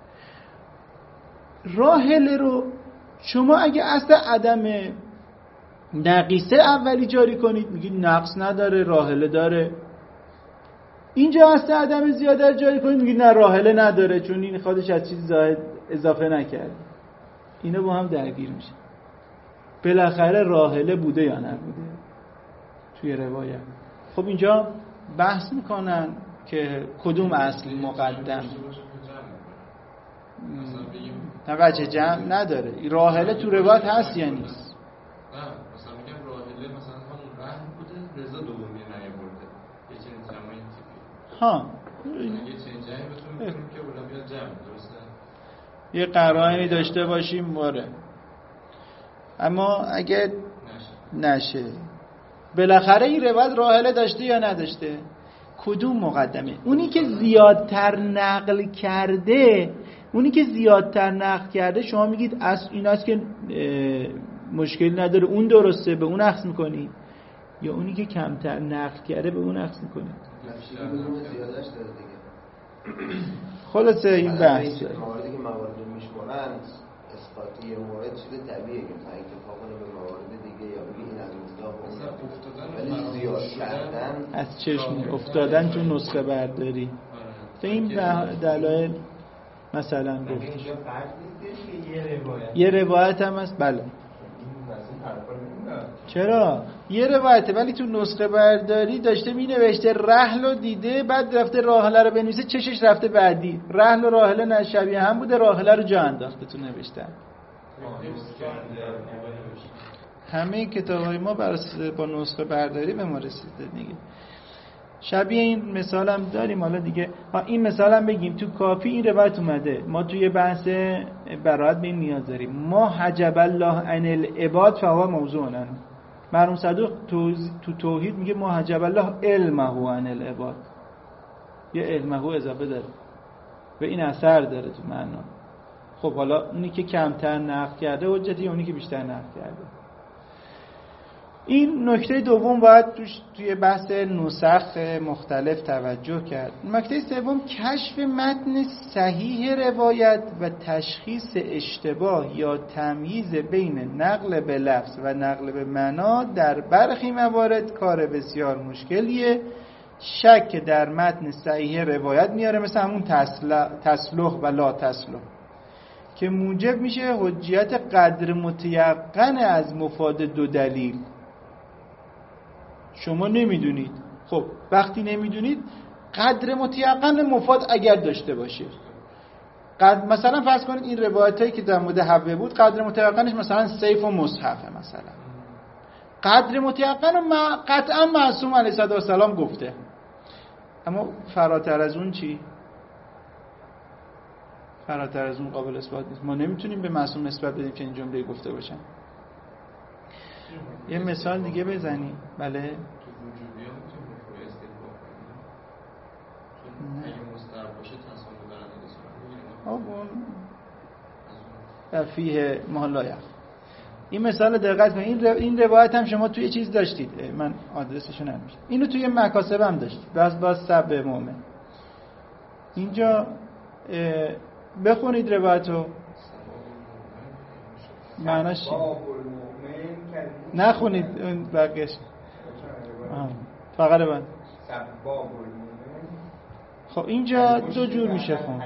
راحله رو شما اگه اصل عدم نقیصه اولی جاری کنید میگید نقص نداره، راحله داره. اینجا اصل عدم زیاده جاری کنید میگید نه راحله نداره، چون این خودش از چیز زائد اضافه نکرده. اینا با هم درگیر میشه. بالاخره راحله بوده یا نبوده توی روایت. خب اینجا بحث میکنن که کدوم اصل مقدم. نه وجه جمع نداره. راحله تو روایت هست یا نیست؟ نه مثلا میگم راحله مثلا همون رحم بوده، رضا دومی نیاورده، یه چنین جمعی تیپی. ها یه چنین جمعی بهتون میگیم که اولا بیاد جمع، درسته؟ یه قرائنی داشته باشیم باره. اما اگه نشه بالاخره این روایت راحله داشته یا نداشته؟ کدوم مقدمه؟ اونی که زیادتر نقل کرده شما میگید اصل این است که مشکلی نداره اون درسته به اون اخذ میکنی، یا اونی که کمتر نقل کرده به اون اخذ میکنی؟ خلاصه این بحث مواردی که موارد میشمارن اسقاطی مورد چیز طبیعیه که مثلا اتفاق کنه به موارد دیگه یا بگی این از مصداق ولی زیاد کردن از چشم افتادن تو نسخه برداری به این دلایل مثلا گفتیم یه روایت هم هست. بله چرا؟ یه روایته ولی تو نسخه برداری داشته می نوشته رحل رو دیده، بعد رفته راحله رو بنویسه، چشش رفته بعدی. رحل و راحله نه شبیه هم بوده، راحله رو جا انداخته تو نوشتن. همه کتاب‌های ما با نسخه برداری به ما رسیده دیگه. شبیه این مثال هم داریم. حالا دیگه این مثال هم بگیم تو کافی این روایت اومده. ما توی بحث برائت به این نیاز داریم. ما حجب الله عن العباد فهو موضوع لنا. مرحوم صدوق تو توحید میگه ما حجب الله علمه عن العباد، یه علمه اضافه داره و این اثر داره تو معنا. خب حالا اونی که کمتر نقل کرده حجتی، اونی که بیشتر نقل کرده. این نکته دوم باید توی بحث نسخ مختلف توجه کرد. نکته سوم کشف متن صحیح روایت و تشخیص اشتباه یا تمییز بین نقل به لفظ و نقل به معنا در برخی موارد کار بسیار مشکلیه. شک در متن صحیح روایت میاره، مثل همون تسلح و لا تسلح، که موجب میشه حجیت قدر متیقن از مفاد دو دلیل. شما نمیدونید، خب وقتی نمیدونید قدر متیقن مفاد اگر داشته باشه، مثلا فرض کنید این روایتایی که در مورد حبه بود قدر متیقنش مثلا سیف و مصحفه، مثلا قدر متیقن و قطعا معصوم علیه السلام گفته، اما فراتر از اون چی؟ فراتر از اون قابل اثبات نیست. ما نمیتونیم به معصوم نسبت بدیم که این جمله گفته باشن. یه مثال دیگه بزنیم. بله تو وجودی هم میتونیم روی استدلال کنیم. اگه مستحب باشه تصامیم دارن اون در فیه محلایق. این مثال دقت کنید. این روایت هم شما توی چیز داشتید، من آدرسشو نمی‌دونم، اینو توی مکاسب هم داشتید، باز سب مؤمن. اینجا بخونید روایتو، معناش چی؟ نخونید اون بقیه‌اش، فقط بند. خب اینجا دو جور میشه خون.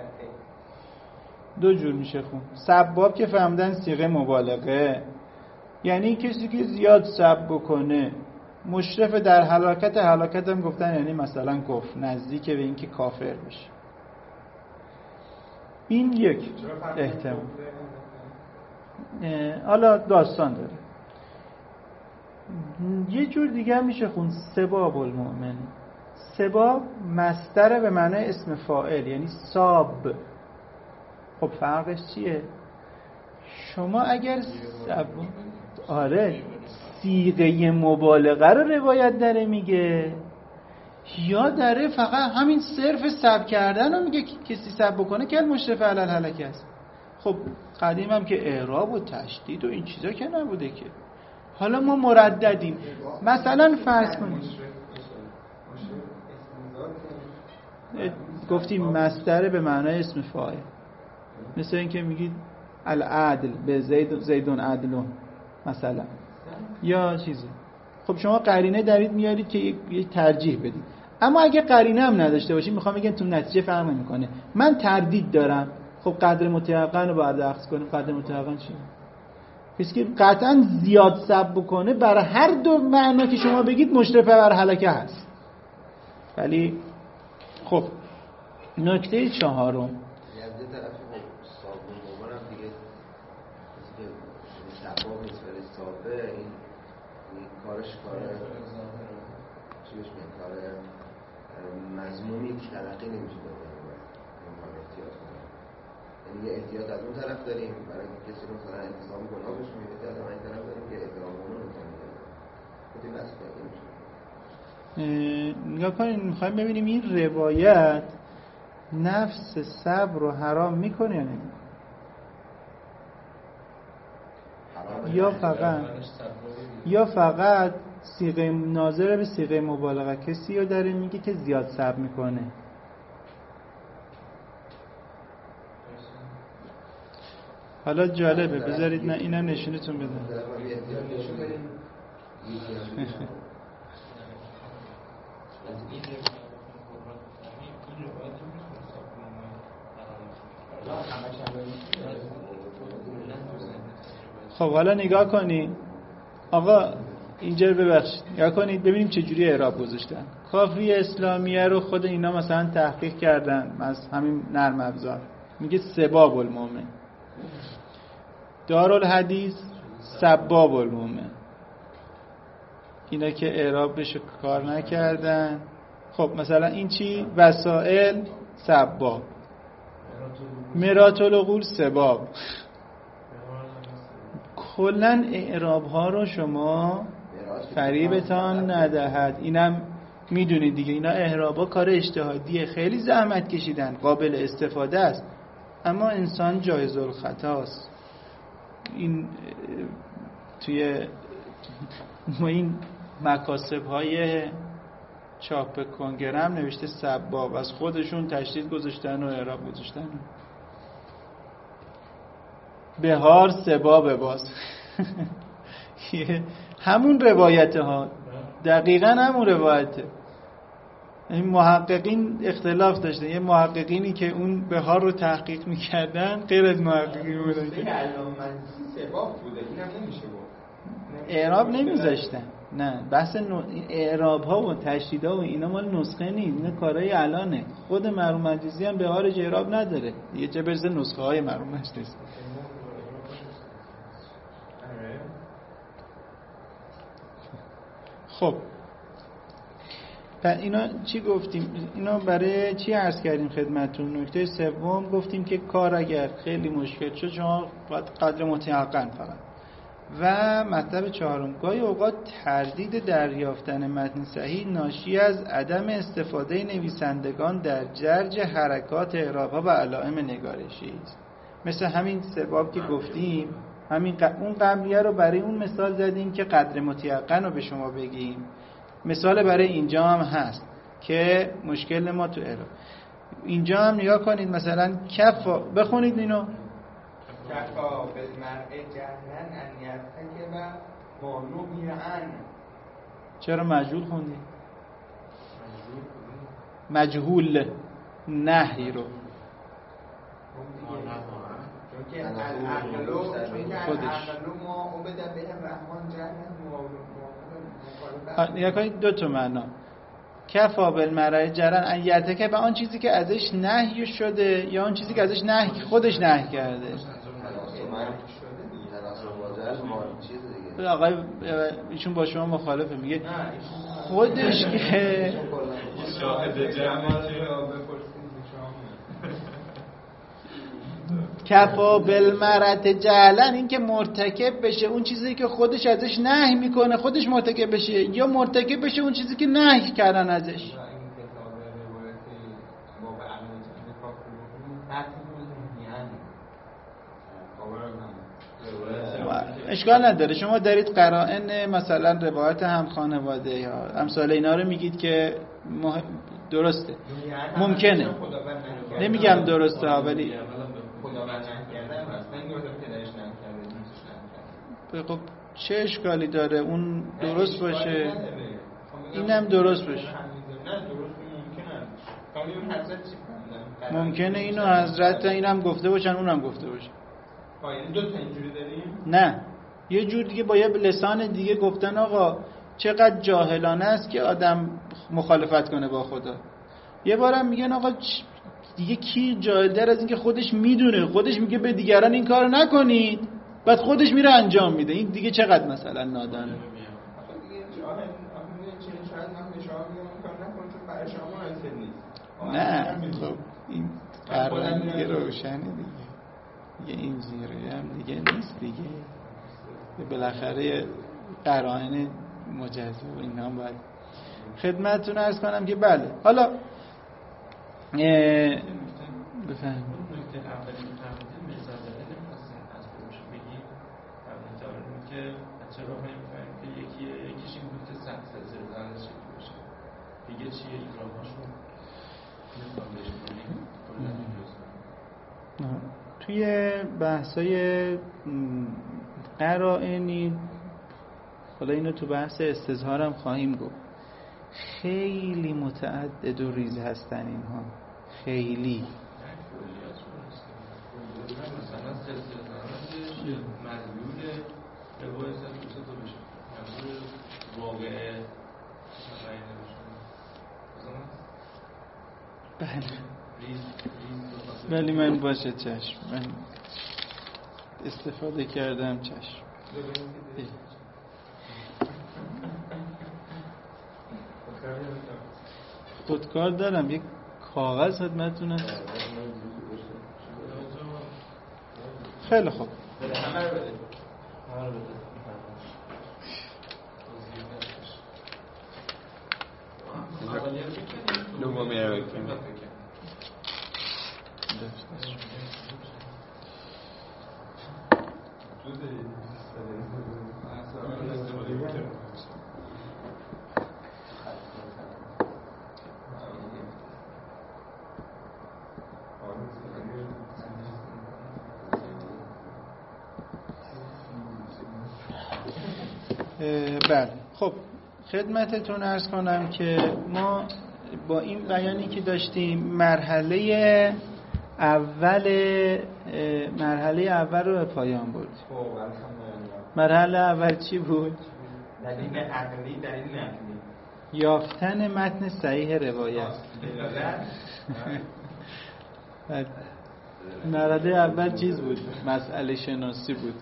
سباب که فهمدن صیغه مبالغه، یعنی کسی که زیاد سب بکنه مشرف در هلاکت هم گفتن، یعنی مثلا کفر، نزدیک به این که کافر بشه. این یک احتمال. حالا داستان داره. یه جور دیگه هم میشه خون سباب المؤمن. سباب مصدر به معنای اسم فاعل، یعنی ساب. خب فرقش چیه؟ شما اگر صیغه مبالغه رو روایت داره میگه، یا داره فقط همین صرف سب کردن رو میگه کسی سب بکنه که مشرف علی الهلک است. خب قدیم هم که اعراب و تشدید و این چیزا که نبوده که. حالا ما مرددیم. مثلا فرض کنید گفتیم مصدر به معنای اسم فاعل، مثل این که میگید العدل به زیدون عدلون مثلا، یا چیزی. خب شما قرینه دارید میارید که یه ترجیح بدید، اما اگه قرینه هم نداشته باشید میخوام بگم تو نتیجه فرق نمیکنه، من تردید دارم، خب قدر متیقن رو باید اخذ کنیم. قدر متیقن چیه؟ پس که قطعا زیاد سب بکنه برای هر دو معنا که شما بگید مشرف بر هلاکه هست. ولی خب نکته 4 از یه طرفی خب صابون مبارم دیگه سباب نیست ولی صابه این کارش کار چی بهش میگن کار مضمونی تلقی نمیشه داده این کار احتیاط کنه. یعنی یه احتیاط از اون طرف داریم برای کسی رو مثلا انتظام گناه بهش میده، از این طرف داریم که احترام گناه رو کنیم خودی بس کرده میشه. نگاه کنید میخوایم ببینیم این روایت نفس صبر رو حرام میکنه یا نمیکنه، یا فقط صیغه ناظر به صیغه مبالغه، کسی رو داره میگه که زیاد صبر میکنه. حالا جالبه، بذارید نه اینم نشونتون بدم. خب حالا نگاه کنید آقا اینجا رو ببخشید، نگاه کنید ببینیم چه جوری اعراب گذاشتن. کافی اسلامیه رو خود اینا مثلا تحقیق کردن از همین نرم افزار، میگه سباب المؤمن، دارالحدیث سباب المؤمن. اینا که اعراب بشه کار نکردن. خب مثلا این چی؟ وسائل سباب، مرات العقول سباب. کلن اعراب ها رو شما فریبتان ندهد. اینم میدونید دیگه، اینا اعراب ها کار اجتهادیه، خیلی زحمت کشیدن، قابل استفاده است، اما انسان جایز الخطاست. این توی این مکاسب های چاپ کنگرم نوشته سباب، از خودشون تشدید گذاشتن و اعراب گذاشتن. بهار سباب باز همون روایته ها، دقیقا همون روایته. این محققین اختلاف داشتن، یه محققینی که اون بهار رو تحقیق میکردن غیر از محققین بودن که سباب بوده، اینم نمیشه گفت اعراب نمیذاشتن. نه بحث اعراب ها و تشدید ها و اینا مال نسخه نیست، اینا کارهای الانه. خود مرحوم مجلسی هم بهار اعراب نداره، یه چه برسه نسخه های مرحوم مجلسی. خب اینا چی گفتیم؟ اینا برای چی عرض کردیم خدمتون؟ نکته سوم گفتیم که کار اگر خیلی مشکل شد شما باید قدر متیقن فقط. و مطلب 4 گاهی اوقات تردید دریافتن متن صحیح ناشی از عدم استفاده نویسندگان در جرج حرکات اعراب‌ها و علائم نگارشی است. مثل همین سباب که گفتیم، همین اون قبلیه رو برای اون مثال زدیم که قدر متیقن رو به شما بگیم. مثال برای اینجا هم هست که مشکل ما تو اعراب. اینجا هم نگاه کنید، مثلا کفا بخونید اینو. کفا بالمرء جهلا ان یرتکب ما نهی عنه. چرا مجهول خوندی؟ مجهول نهی رو چون که العقلو ما عبد به الرحمن جهلا. نگاه کنید دو تا معنا. کفا بالمرء جهلا ان یرتکب به آن چیزی که ازش نهی شده یا آن چیزی که ازش نهی خودش نهی کرده. آقای ایشون با شما مخالفه، میگه خودش که کفا بالمرء جهلا، این که مرتکب بشه اون چیزی که خودش ازش نهی میکنه خودش مرتکب بشه، یا مرتکب بشه اون چیزی که نهی کردن ازش. اشکال نداره، شما دارید قرائن مثلا روایت هم خانواده یا امثال اینا رو میگید که درسته، ممکنه، نمیگم درسته ها، ولی خب چه اشکالی داره اون درست باشه اینم درست باشه. ممکنه اینو حضرت اینم گفته باشن اونم گفته باشن. دو تا اینجوری داریم؟ نه، یه جور دیگه با یه لسان دیگه گفتن آقا چقدر جاهلانه است که آدم مخالفت کنه با خدا. یه بارم میگن آقا دیگه کی جاهل‌تر از این که خودش میدونه، خودش میگه به دیگران این کارو نکنید، بعد خودش میره انجام میده. این دیگه چقدر مثلا نادانه. دیگه شاید من به شما میگم کار نکن چون برای شما مناسب نیست. نه خب این قرآن دیگه روشنه دیگه این زیره هم دیگه نیست دیگه. بالاخره قرائن مجزا و اینا هم باید خدمتتون عرض کنم که بله. حالا بفهم نکته اولی فرمودید مثال زده نمی‌خواستین از خودش بگید فرمودید که چرا می‌فهمید که یکیش این بود که سخت زلزله شکل بشه، دیگه چیه ایرادهاشون نمی‌خوام بهش بگیم کلا توی بحثای قرائنی، حالا اینو تو بحث استظهارم خواهیم گفت، خیلی متعدد و ریز هستن اینها، خیلی مثلا سلسله مدلول روایت سلسله تو بشه مدلول واقعه بله ولی من باشه چشم، من استفاده کردم چشم. خودکار دارم، یک کاغذ خدمتتونه. خیلی خوب بله. خب خدمتتون عرض کنم که ما با این بیانی که داشتیم مرحله اول رو به پایان بردیم. مرحله اول چی بود؟ دلیل عقلی، دلیل نقلی، یافتن متن صحیح روایت. مرحله اول چیز بود؟ مسئله شناسی بود.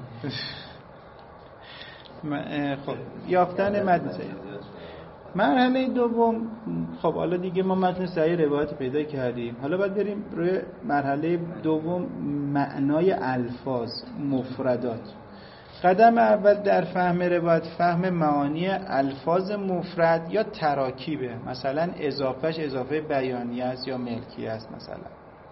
خب یافتن متن صحیح. مرحله دوم، خب حالا دیگه ما متن صحیح روایت پیدا کردیم، حالا باید بریم روی مرحله دوم، معنای الفاظ، مفردات. قدم اول در فهم روایت فهم معانی الفاظ مفرد یا تراکیبه، مثلا اضافهش اضافه بیانیه است یا ملکیه است مثلا،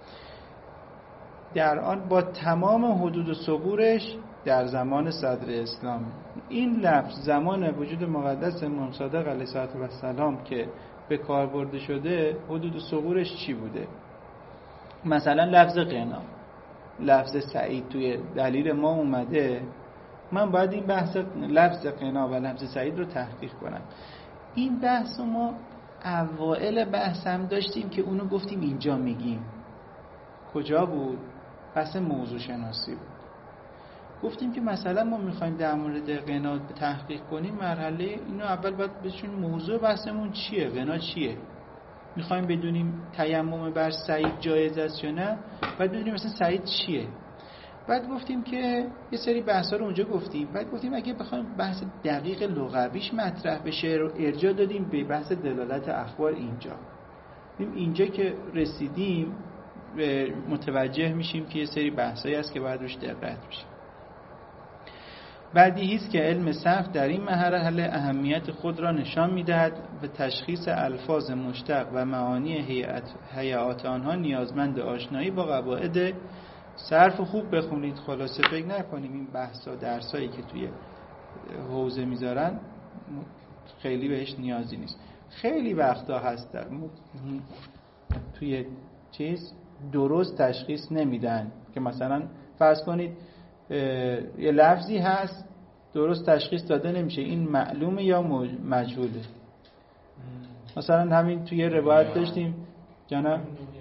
در آن با تمام حدود و ثغورش در زمان صدر اسلام. این لفظ زمان وجود مقدس امام صادق علیه السلام که به کار برده شده، حدود و ثغورش چی بوده؟ مثلا لفظ غنا، لفظ سعید توی دلیل ما اومده، من باید این بحث لفظ غنا و لفظ سعید رو تحقیق کنم. این بحث رو ما اوائل بحث هم داشتیم که اونو گفتیم اینجا میگیم. کجا بود؟ بحث موضوع شناسی بود. گفتیم که مثلا ما میخوایم در مورد غنا تحقیق کنیم، مرحله اینو اول باید بشون موضوع بحثمون چیه، غنا چیه. میخوایم بدونیم تیمم بر سعید جایز است یا نه، باید بدونیم مثلا سعید چیه. بعد گفتیم که یه سری بحثا رو اونجا گفتیم. بعد گفتیم اگه بخوایم بحث دقیق لغویش مطرح بشه رو ارجاع دادیم به بحث دلالت اخبار. اینجا که رسیدیم متوجه میشیم که یه سری بحثایی هست که باید روش دقت بشه. بدیهی است که علم صرف در این مرحله اهمیت خود را نشان می‌دهد و تشخیص الفاظ مشتق و معانی هیئات آنها نیازمند آشنایی با قواعد صرف. خوب بخونید، خلاصه فکر نکنیم این بحثا درسایی که توی حوزه میذارن خیلی بهش نیازی نیست. خیلی وقتا هست توی چیز درست تشخیص نمیدن که مثلا فرض کنید یه لفظی هست درست تشخیص داده نمیشه این معلومه یا مجهوله. مثلا همین توی روایت داشتیم جناب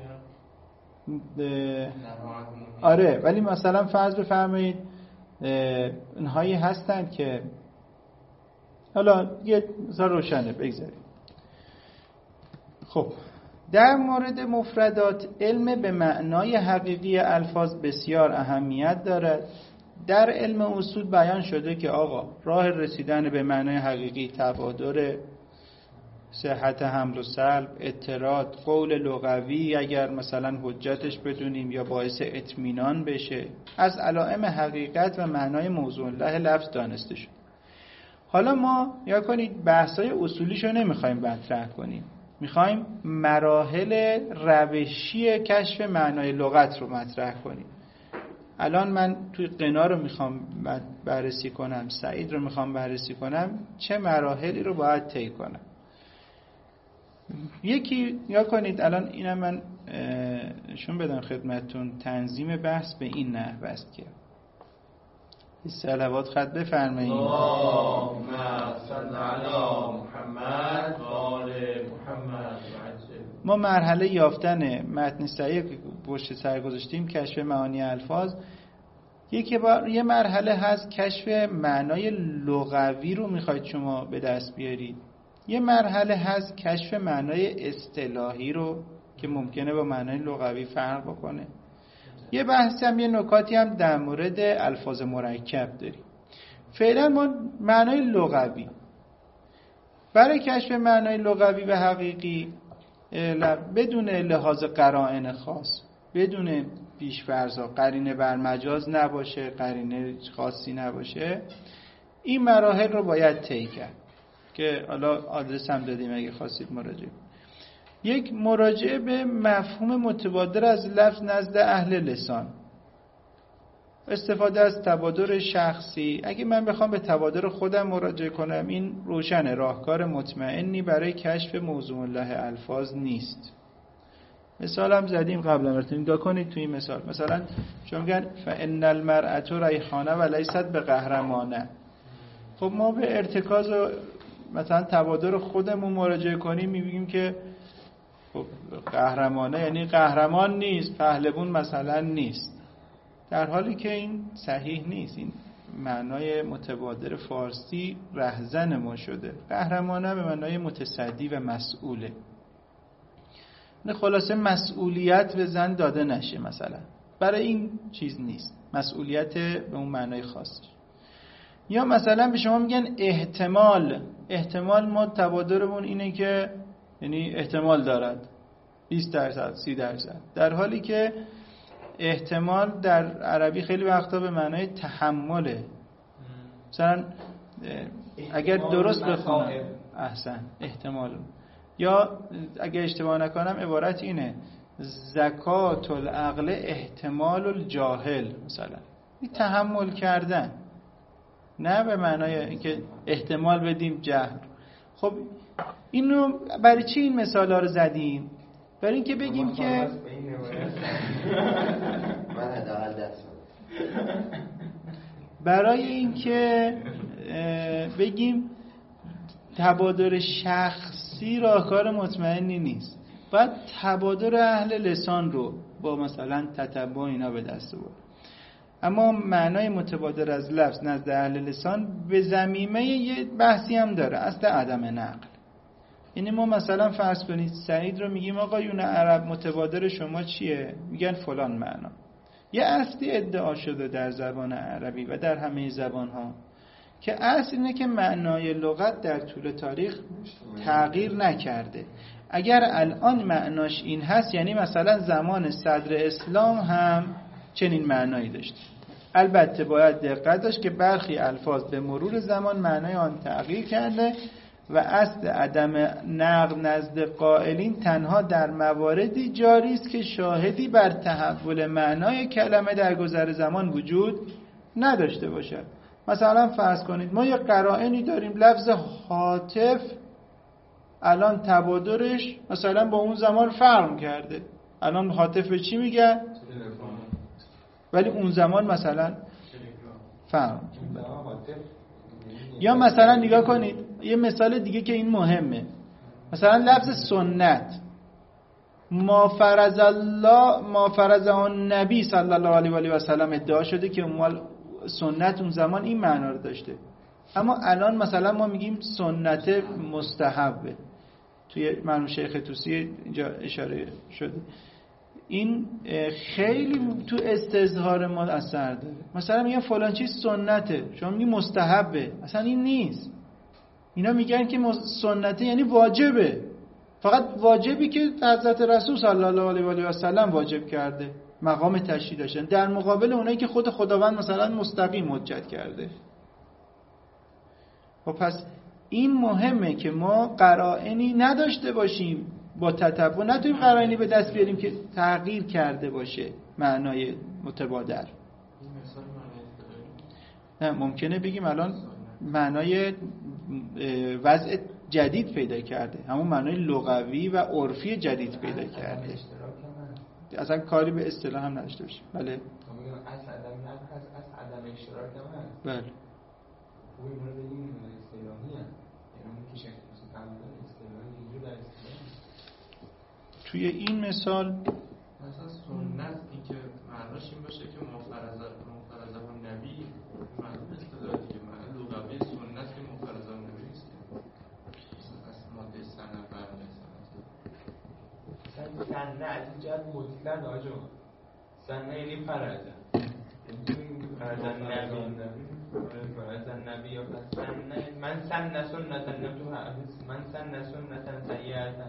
آره، ولی مثلا فرض بفرمایید اینهایی هستند که حالا یه مثلا روشنه بگذاریم. خب در مورد مفردات، علم به معنای حقیقی الفاظ بسیار اهمیت دارد. در علم اصول بیان شده که آقا راه رسیدن به معنای حقیقی تبادر، صحت حمل و سلب، اعتراض، قول لغوی اگر مثلا حجتش بدونیم یا باعث اطمینان بشه، از علائم حقیقت و معنای موضوع الله لفظ دانسته شد. حالا ما یا کنید بحثای اصولیشو نمیخوایم مطرح کنیم، میخوایم مراحل روشی کشف معنای لغت رو مطرح کنیم. الان من توی قنا رو میخوام بررسی کنم، سعید رو میخوام بررسی کنم، چه مراحلی رو باید طی کنم. یکی یا کنید الان اینم من نشون بدم خدمتتون، تنظیم بحث به این نحو است که صلوات خط بفرمایید. اللهم صل علی محمد و آل محمد. ما مرحله یافتن متن صحیح پشت سر گذاشتیم، کشف معانی الفاظ. یه مرحله هست کشف معنای لغوی رو میخواید شما به دست بیارید. یه مرحله هست کشف معنای اصطلاحی رو که ممکنه با معنای لغوی فرق بکنه. یه بحثی هم، یه نکاتی هم در مورد الفاظ مرکب داریم. فعلا ما معنای لغوی، برای کشف معنای لغوی و حقیقی بدون لحاظ قرائن خاص، بدون پیش‌فرض‌ها، قرینه بر مجاز نباشه، قرینه خاصی نباشه، این مراحل رو باید طی کرد که حالا آدرس هم دادیم اگه خواستید مراجعه. یک مراجعه به مفهوم متبادر از لفظ نزد اهل لسان، استفاده از تبادر شخصی. اگه من بخوام به تبادر خودم مراجعه کنم، این روشن راهکار مطمئنی برای کشف موضوع الله الفاظ نیست. مثال هم زدیم قبلا، براتون نگاه کنید توی این مثال. مثلا شما میگن فان المرأة ریحانه و لیست به قهرمانه. خب ما به ارتکاز و مثلا تبادر خودمون مراجعه کنیم، میبینیم که خب قهرمانه یعنی قهرمان نیست، پهلوان مثلا نیست، در حالی که این صحیح نیست. این معنای متبادر فارسی رهزن ما شده. قهرمانه به معنای متصدی و مسئوله. خلاصه مسئولیت به زن داده نشه، مثلا برای این چیز نیست، مسئولیت به اون معنای خاصش. یا مثلا به شما میگن احتمال ما تبادرمون اینه که یعنی احتمال دارد 20%، 30%، در حالی که احتمال در عربی خیلی وقتا به معنای تحمله. مثلا اگر درست بخونم، احسن، احتمال. یا اگر اشتباه نکنم عبارت اینه زکات العقل احتمال الجاهل، مثلا این تحمل کردن، نه به معنای اینکه احتمال بدیم جهل. خب اینو برای چی این مثالا رو زدیم؟ برای اینکه بگیم که برای اینکه بگیم تبادر شخصی راهکار مطمئنی نیست. باید تبادر اهل لسان رو با مثلا تتبع اینا به دست آورد. اما معنای متبادر از لفظ نزد اهل لسان به ضمیمه یه بحثی هم داره، اصل عدم نقل. یعنی ما مثلا فرض کنید سعید رو میگیم آقایون عرب متبادر شما چیه؟ میگن فلان معنا. یه اصلی ادعا شده در زبان عربی و در همه زبان‌ها که اصل اینه که معنای لغت در طول تاریخ تغییر نکرده. اگر الان معناش این هست، یعنی مثلا زمان صدر اسلام هم چنین معنایی داشت. البته باید دقت داشت که برخی الفاظ به مرور زمان معنای آن تغییر کرده و اصل عدم نقل نزد قائلین تنها در مواردی جاری است که شاهدی بر تحول معنای کلمه در گذر زمان وجود نداشته باشد. مثلا فرض کنید ما یه قرائنی داریم، لفظ هاتف الان تبادرش مثلا با اون زمان فرق کرده. الان هاتف به چی میگن؟ ولی اون زمان مثلا فرق. یا مثلا نگاه کنید یه مثال دیگه که این مهمه، مثلا لفظ سنت، ما فرض النبی صلی الله علیه و سلم ادعا شده که سنت اون زمان این معنا رو داشته، اما الان مثلا ما میگیم سنت مستحبه. توی مرحوم شیخ طوسی اینجا اشاره شده. این خیلی تو استظهار ما اثر داره. مثلا میگن فلان چیز سنته، شما میگی مستحبه، اصلا این نیست. اینا میگن که سنته یعنی واجبه، فقط واجبی که حضرت رسول صلی الله علیه و سلم واجب کرده، مقام تشریع داشتن، در مقابل اونایی که خود خداوند مثلا مستقیم حجت کرده. و پس این مهمه که ما قرائنی نداشته باشیم با تتبع، نتونیم قرائنی به دست بیاریم که تغییر کرده باشه معنای متبادر. نه ممکنه بگیم الان معنای وضع جدید پیدا کرده، همون معنای لغوی و عرفی جدید پیدا کرده، اصلا کاری به اصطلاح هم نداشته باشه. بله. از عدم اشتراک هم هست. بله. خوبی ما رو بگیم اصطلاحی هم، یعنی اون که شکل اصطلاحی اینجور در اصطلاحی. توی این مثال مثلا سنت این که معناش این باشه که مفرزه و نبی معلوم اصطلاح دیگه، معنی لغوی سنت که مفرزه و نبی نیست. از ماده سنه برنه سنه از این جهت مطلق آجا سنه یعنی فرزه فرزن نبی یا سنه من سنه سنتا نتو من سنه سنتا سیئتا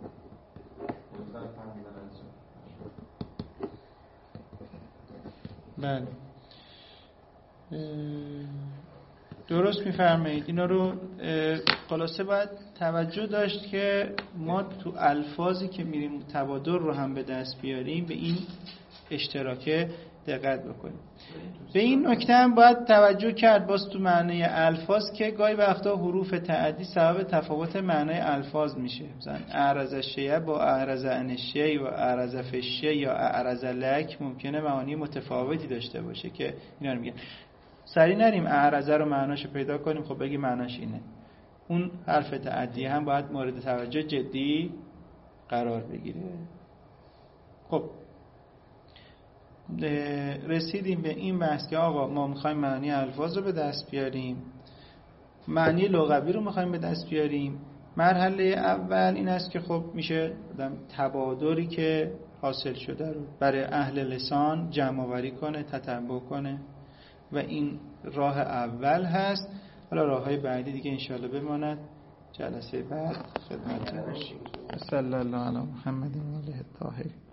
بله درست میفرمایید. اینا رو خلاصه باید توجه داشت که ما تو الفاظی که میریم تبادل رو هم به دست بیاریم به این اشتراک دقت بکنیم. به این نکته هم باید توجه کرد باز تو معنی الفاظ که گاهی وقتا حروف تعدی سبب تفاوت معنی الفاظ میشه. مثلا اعرض الشیء با اعرض عن الشیء و اعرض فی الشیء یا اعرض لک ممکنه معانی متفاوتی داشته باشه که اینا رو میگن. سری نریم اعرض رو معناشو پیدا کنیم خب بگی معناش اینه. اون حرف تعدی هم باید مورد توجه جدی قرار بگیره. خب رسیدیم به این بحث که آقا ما میخوایم معنی الفاظ رو به دست بیاریم، معنی لغوی رو میخوایم به دست بیاریم. مرحله اول این است که خب میشه تبادری که حاصل شده رو برای اهل لسان جمع آوری کنه، تتبع کنه و این راه اول هست. حالا راههای بعدی دیگه انشاءالله بماند جلسه بعد خدمت باشیم. صلی الله علی محمد و آله الطاهرین.